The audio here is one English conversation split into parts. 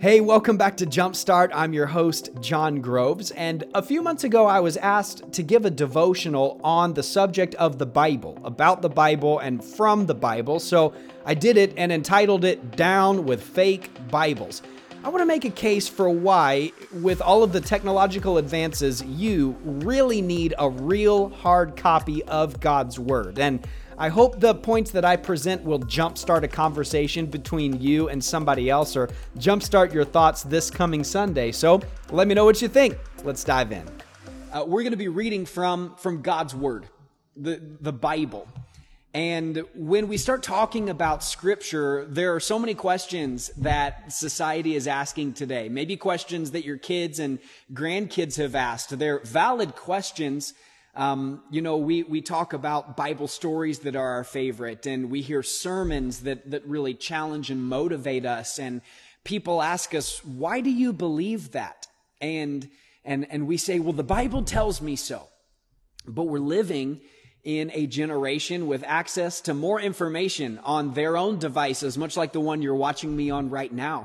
Hey, welcome back to Jumpstart. I'm your host, John Groves, and a few months ago I was asked to give a devotional on the subject of the Bible, about the Bible and from the Bible, so I did it and entitled it Down with Fake Bibles. I want to make a case for why, with all of the technological advances, you really need a real hard copy of God's Word. And I hope the points that I present will jumpstart a conversation between you and somebody else, or jumpstart your thoughts this coming Sunday. So let me know what you think. Let's dive in. We're going to be reading from God's Word, the Bible. And when we start talking about Scripture, there are so many questions that society is asking today. Maybe questions that your kids and grandkids have asked. They're valid questions. We talk about Bible stories that are our favorite, and we hear sermons that really challenge and motivate us. And people ask us, why do you believe that? And we say, well, the Bible tells me so. But we're living in a generation with access to more information on their own devices, much like the one you're watching me on right now,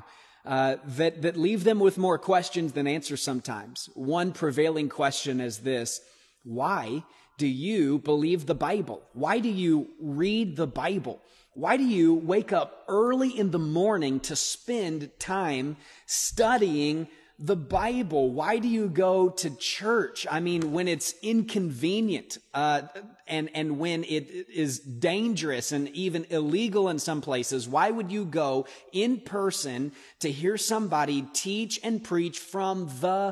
that leave them with more questions than answers sometimes. One prevailing question is this: why do you believe the Bible? Why do you read the Bible? Why do you wake up early in the morning to spend time studying the Bible? Why do you go to church? I mean, when it's inconvenient, and when it is dangerous and even illegal in some places, why would you go in person to hear somebody teach and preach from the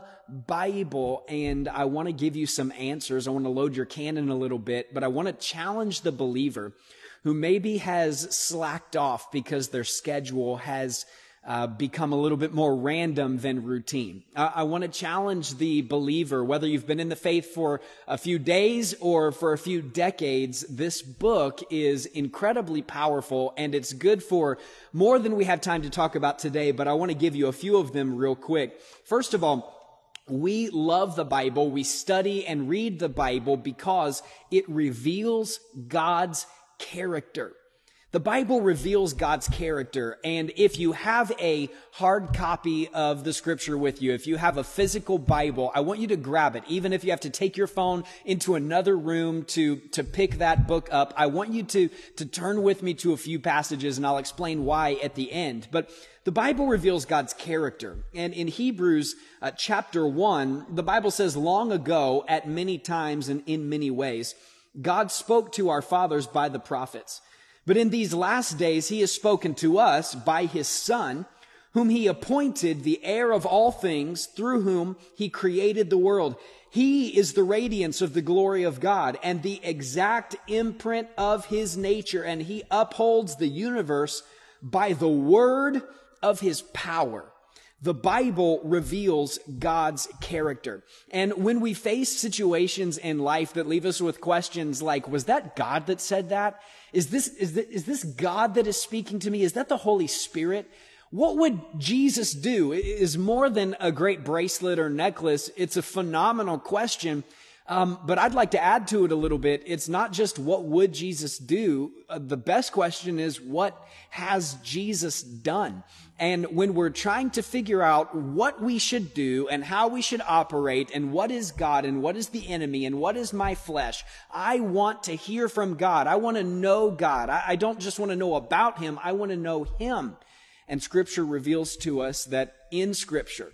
Bible? And I want to give you some answers. I want to load your cannon a little bit, but I want to challenge the believer who maybe has slacked off because their schedule has become a little bit more random than routine. I want to challenge the believer, whether you've been in the faith for a few days or for a few decades. This book is incredibly powerful, and it's good for more than we have time to talk about today, but I want to give you a few of them real quick. First of all, we love the Bible. We study and read the Bible because it reveals God's character. The Bible reveals God's character, and if you have a hard copy of the Scripture with you, if you have a physical Bible, I want you to grab it. Even if you have to take your phone into another room to pick that book up, I want you to turn with me to a few passages, and I'll explain why at the end. But the Bible reveals God's character, and in Hebrews chapter 1, the Bible says, long ago, at many times and in many ways, God spoke to our fathers by the prophets. But in these last days, he has spoken to us by his Son, whom he appointed the heir of all things, through whom he created the world. He is the radiance of the glory of God and the exact imprint of his nature, and he upholds the universe by the word of his power. The Bible reveals God's character. And when we face situations in life that leave us with questions like, was that God that said that? Is this God that is speaking to me? Is that the Holy Spirit? What would Jesus do? It is more than a great bracelet or necklace. It's a phenomenal question. But I'd like to add to it a little bit. It's not just what would Jesus do. The best question is, what has Jesus done? And when we're trying to figure out what we should do and how we should operate and what is God and what is the enemy and what is my flesh, I want to hear from God. I want to know God. I don't just want to know about him. I want to know him. And Scripture reveals to us that in Scripture,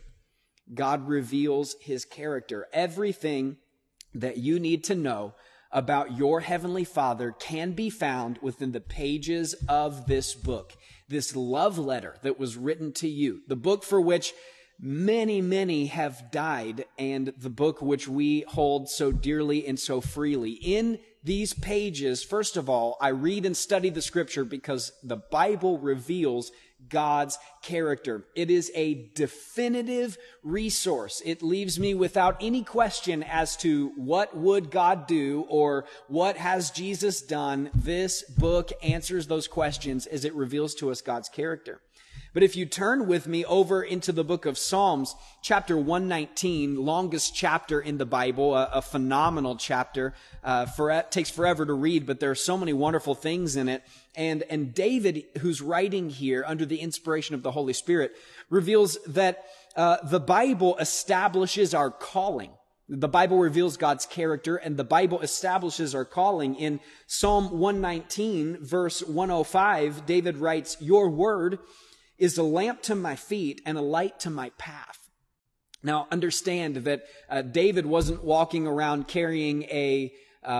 God reveals his character. Everything that you need to know about your Heavenly Father can be found within the pages of this book, this love letter that was written to you, the book for which many, many have died, and the book which we hold so dearly and so freely. In these pages, first of all, I read and study the Scripture because the Bible reveals God's character. It is a definitive resource. It leaves me without any question as to what would God do or what has Jesus done. This book answers those questions as it reveals to us God's character. But if you turn with me over into the book of Psalms, chapter 119, longest chapter in the Bible, a phenomenal chapter, takes forever to read, but there are so many wonderful things in it. And David, who's writing here under the inspiration of the Holy Spirit, reveals that the Bible establishes our calling. The Bible reveals God's character, and the Bible establishes our calling. In Psalm 119, verse 105, David writes, "Your word is a lamp to my feet and a light to my path." Now, understand that David wasn't walking around carrying a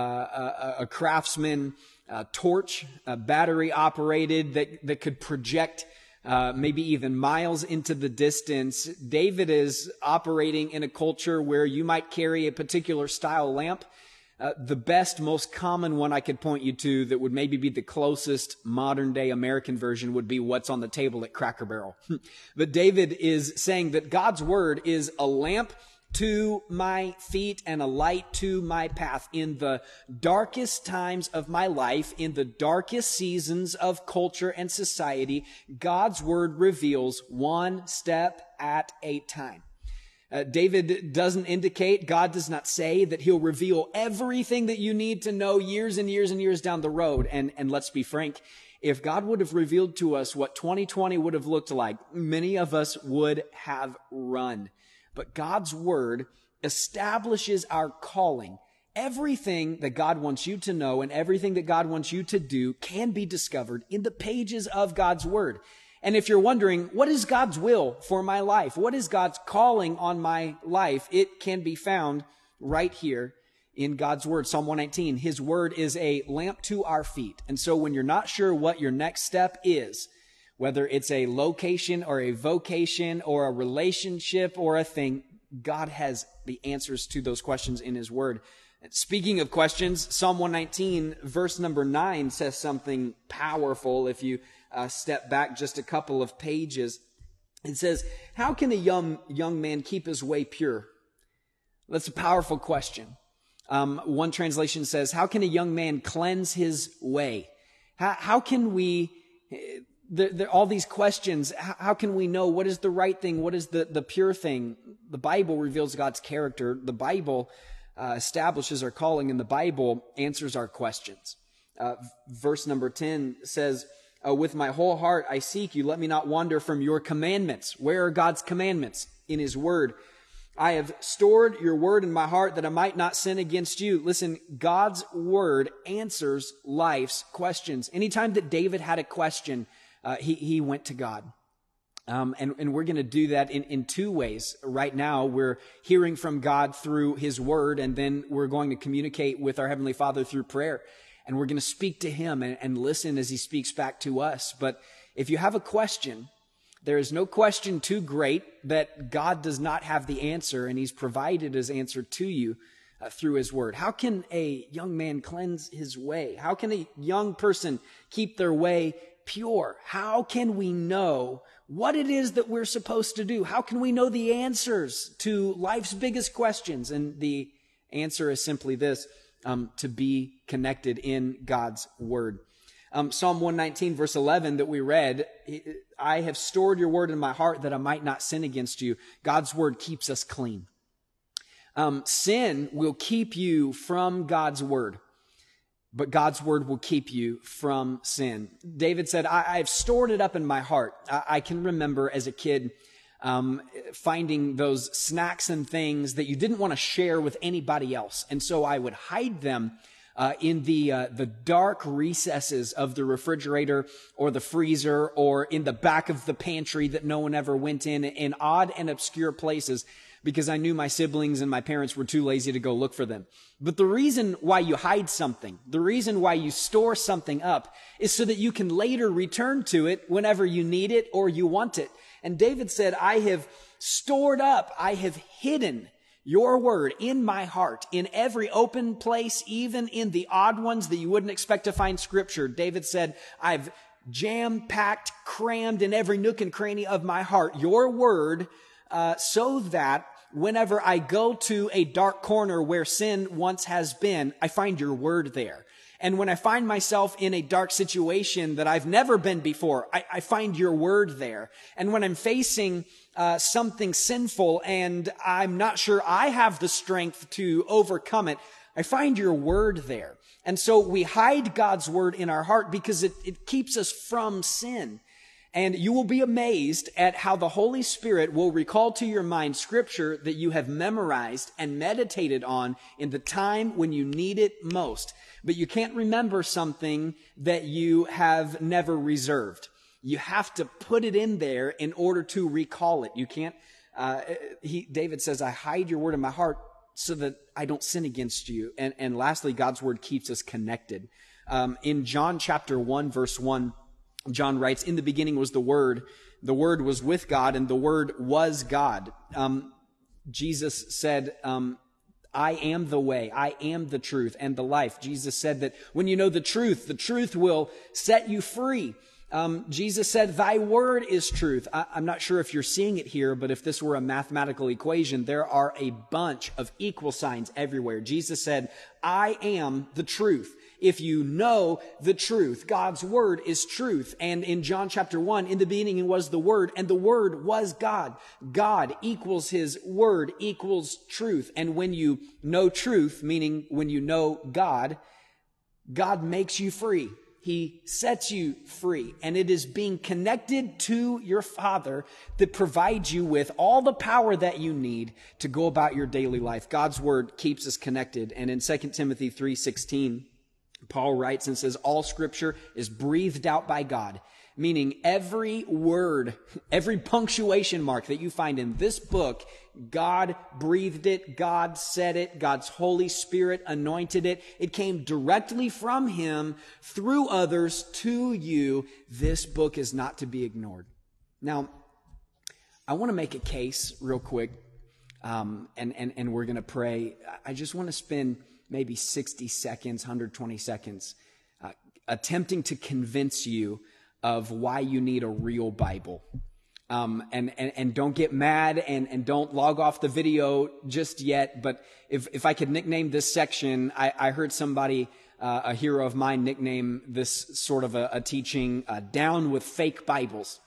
craftsman torch, battery operated, that could project maybe even miles into the distance. David is operating in a culture where you might carry a particular style lamp. The best, most common one I could point you to that would maybe be the closest modern day American version would be what's on the table at Cracker Barrel. But David is saying that God's word is a lamp to my feet and a light to my path. In the darkest times of my life, in the darkest seasons of culture and society, God's word reveals one step at a time. David doesn't indicate, God does not say that he'll reveal everything that you need to know years and years and years down the road. And let's be frank, if God would have revealed to us what 2020 would have looked like, many of us would have run. But God's word establishes our calling. Everything that God wants you to know and everything that God wants you to do can be discovered in the pages of God's word. And if you're wondering, what is God's will for my life? What is God's calling on my life? It can be found right here in God's word. Psalm 119, his word is a lamp to our feet. And so when you're not sure what your next step is, whether it's a location or a vocation or a relationship or a thing, God has the answers to those questions in his word. Speaking of questions, Psalm 119, verse number 9 says something powerful. If you step back just a couple of pages, it says, "How can a young man keep his way pure?" That's a powerful question. One translation says, "How can a young man cleanse his way?" How can we... all these questions, how can we know what is the right thing? What is the pure thing? The Bible reveals God's character. The Bible establishes our calling, and the Bible answers our questions. Verse number 10 says, "With my whole heart I seek you. Let me not wander from your commandments." Where are God's commandments? In his word. "I have stored your word in my heart that I might not sin against you." Listen, God's word answers life's questions. Anytime that David had a question, he went to God. And we're going to do that in two ways. Right now, we're hearing from God through his word, and then we're going to communicate with our Heavenly Father through prayer. And we're going to speak to him and listen as he speaks back to us. But if you have a question, there is no question too great that God does not have the answer, and he's provided his answer to you through his word. How can a young man cleanse his way? How can a young person keep their way pure? How can we know what it is that we're supposed to do? How can we know the answers to life's biggest questions? And the answer is simply this, to be connected in God's word. Psalm 119, verse 11 that we read, "I have stored your word in my heart that I might not sin against you." God's word keeps us clean. Sin will keep you from God's word, but God's word will keep you from sin. David said, I've stored it up in my heart. I can remember as a kid finding those snacks and things that you didn't want to share with anybody else. And so I would hide them in the dark recesses of the refrigerator or the freezer or in the back of the pantry that no one ever went in odd and obscure places, because I knew my siblings and my parents were too lazy to go look for them. But the reason why you hide something, the reason why you store something up, is so that you can later return to it whenever you need it or you want it. And David said, I have stored up, I have hidden your word in my heart, in every open place, even in the odd ones that you wouldn't expect to find scripture. David said, I've jam-packed, crammed in every nook and cranny of my heart your word, so that whenever I go to a dark corner where sin once has been, I find your word there. And when I find myself in a dark situation that I've never been before, I find your word there. And when I'm facing something sinful and I'm not sure I have the strength to overcome it, I find your word there. And so we hide God's word in our heart because it keeps us from sin. And you will be amazed at how the Holy Spirit will recall to your mind scripture that you have memorized and meditated on in the time when you need it most. But you can't remember something that you have never reserved. You have to put it in there in order to recall it. You can't, David says, I hide your word in my heart so that I don't sin against you. And lastly, God's word keeps us connected. In John chapter 1, verse 1, John writes, in the beginning was the Word was with God, and the Word was God. Jesus said, I am the way, I am the truth and the life. Jesus said that when you know the truth will set you free. Jesus said, thy word is truth. I'm not sure if you're seeing it here, but if this were a mathematical equation, there are a bunch of equal signs everywhere. Jesus said, I am the truth. If you know the truth, God's word is truth. And in John chapter 1, in the beginning was the Word, and the Word was God. God equals his word equals truth. And when you know truth, meaning when you know God, God makes you free. He sets you free. And it is being connected to your Father that provides you with all the power that you need to go about your daily life. God's word keeps us connected. And in 2 Timothy 3:16, Paul writes and says, all scripture is breathed out by God, meaning every word, every punctuation mark that you find in this book, God breathed it, God said it, God's Holy Spirit anointed it. It came directly from him through others to you. This book is not to be ignored. Now, I want to make a case real quick, and we're going to pray. I just want to spend maybe 60 seconds, 120 seconds, attempting to convince you of why you need a real Bible. And don't get mad and don't log off the video just yet. But if I could nickname this section, I heard somebody, a hero of mine, nickname this sort of a teaching, down with fake Bibles.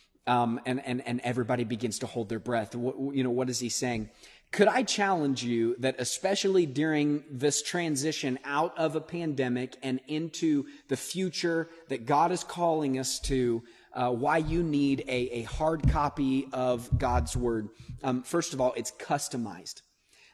And everybody begins to hold their breath. What is he saying? Could I challenge you that especially during this transition out of a pandemic and into the future that God is calling us to, why you need a hard copy of God's word? First of all, it's customized.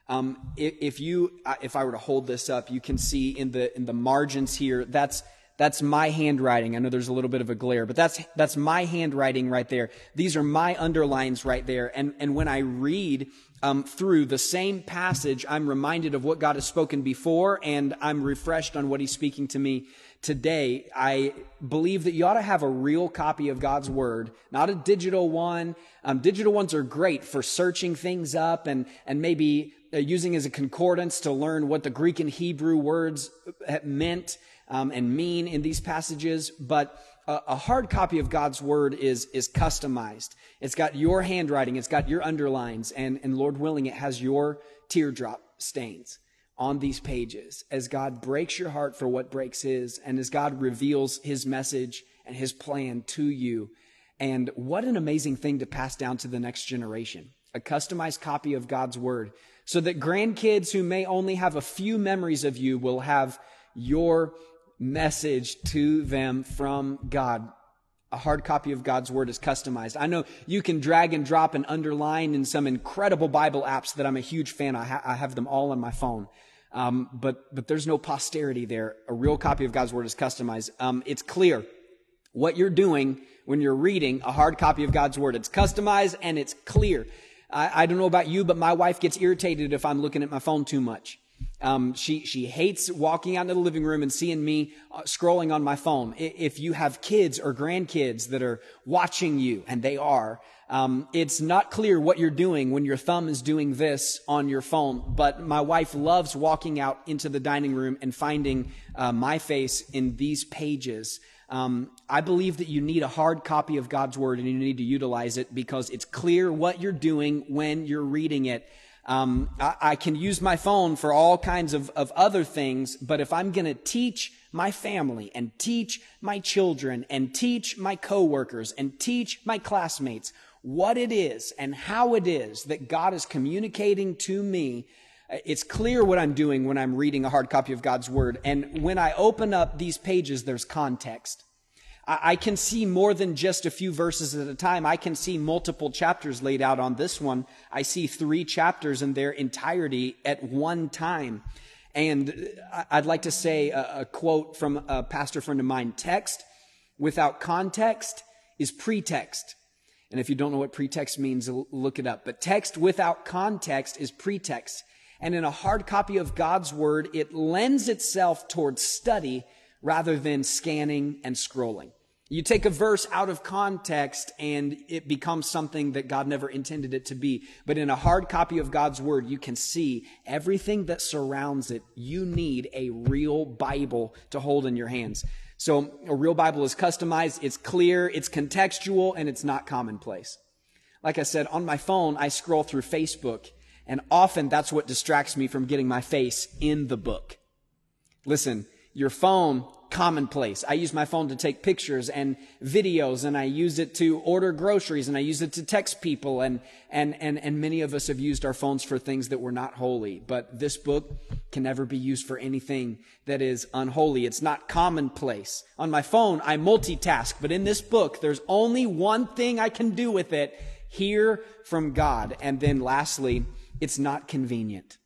If I were to hold this up, you can see in the margins here, that's my handwriting. I know there's a little bit of a glare, but that's my handwriting right there. These are my underlines right there. And when I read through the same passage, I'm reminded of what God has spoken before, and I'm refreshed on what he's speaking to me today. I believe that you ought to have a real copy of God's word, not a digital one. Digital ones are great for searching things up and maybe using as a concordance to learn what the Greek and Hebrew words meant and mean in these passages. But a hard copy of God's word is customized. It's got your handwriting, it's got your underlines, and Lord willing, it has your teardrop stains on these pages as God breaks your heart for what breaks his, and as God reveals his message and his plan to you. And what an amazing thing to pass down to the next generation, a customized copy of God's word, so that grandkids who may only have a few memories of you will have your message to them from God. A hard copy of God's word is customized. I know you can drag and drop and underline in some incredible Bible apps that I'm a huge fan of. I have them all on my phone. But there's no posterity there. A real copy of God's word is customized. It's clear what you're doing when you're reading a hard copy of God's word. It's customized and it's clear. I don't know about you, but my wife gets irritated if I'm looking at my phone too much. She hates walking out into the living room and seeing me scrolling on my phone. If you have kids or grandkids that are watching you, and they are, it's not clear what you're doing when your thumb is doing this on your phone. But my wife loves walking out into the dining room and finding my face in these pages. I believe that you need a hard copy of God's word, and you need to utilize it because it's clear what you're doing when you're reading it. I can use my phone for all kinds of other things, but if I'm going to teach my family and teach my children and teach my coworkers and teach my classmates what it is and how it is that God is communicating to me, it's clear what I'm doing when I'm reading a hard copy of God's word. And when I open up these pages, there's context. I can see more than just a few verses at a time. I can see multiple chapters laid out on this one. I see 3 chapters in their entirety at one time. And I'd like to say a quote from a pastor friend of mine: text without context is pretext. And if you don't know what pretext means, look it up. But text without context is pretext. And in a hard copy of God's Word, it lends itself towards study rather than scanning and scrolling. You take a verse out of context and it becomes something that God never intended it to be. But in a hard copy of God's Word, you can see everything that surrounds it. You need a real Bible to hold in your hands. So a real Bible is customized, it's clear, it's contextual, and it's not commonplace. Like I said, on my phone, I scroll through Facebook, and often that's what distracts me from getting my face in the book. Listen, your phone, commonplace. I use my phone to take pictures and videos, and I use it to order groceries, and I use it to text people, and many of us have used our phones for things that were not holy. But this book can never be used for anything that is unholy. It's not commonplace. On my phone, I multitask, but in this book, there's only one thing I can do with it: hear from God. And then lastly, it's not convenient.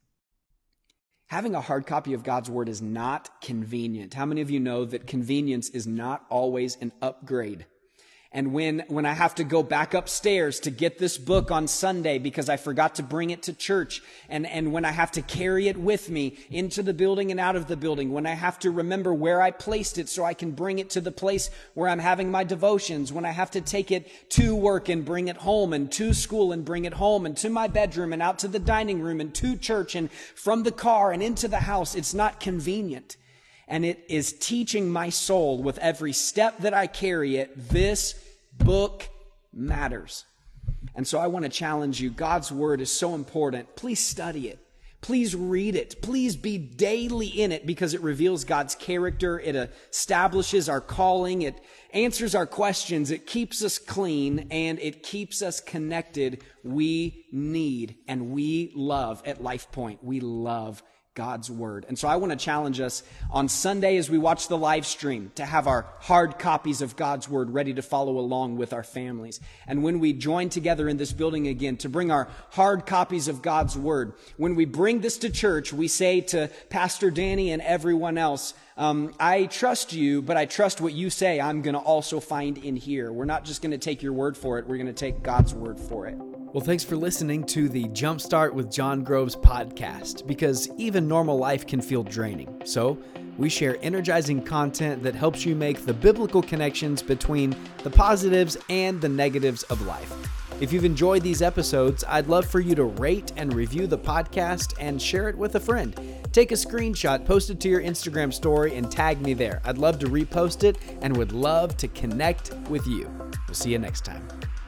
Having a hard copy of God's Word is not convenient. How many of you know that convenience is not always an upgrade? And when I have to go back upstairs to get this book on Sunday because I forgot to bring it to church, and when I have to carry it with me into the building and out of the building, when I have to remember where I placed it so I can bring it to the place where I'm having my devotions, when I have to take it to work and bring it home, and to school and bring it home, and to my bedroom and out to the dining room and to church and from the car and into the house, it's not convenient. And it is teaching my soul with every step that I carry it, this book matters. And so I want to challenge you. God's Word is so important. Please study it. Please read it. Please be daily in it, because it reveals God's character. It establishes our calling. It answers our questions. It keeps us clean, and it keeps us connected. We need and we love at Life Point. We love God's Word. And so I want to challenge us on Sunday as we watch the live stream to have our hard copies of God's Word ready to follow along with our families. And when we join together in this building again to bring our hard copies of God's Word, when we bring this to church, we say to Pastor Danny and everyone else, I trust you, but I trust what you say I'm going to also find in here. We're not just going to take your word for it. We're going to take God's word for it. Well, thanks for listening to the Jumpstart with John Groves podcast, because even normal life can feel draining. So we share energizing content that helps you make the biblical connections between the positives and the negatives of life. If you've enjoyed these episodes, I'd love for you to rate and review the podcast and share it with a friend. Take a screenshot, post it to your Instagram story, and tag me there. I'd love to repost it and would love to connect with you. We'll see you next time.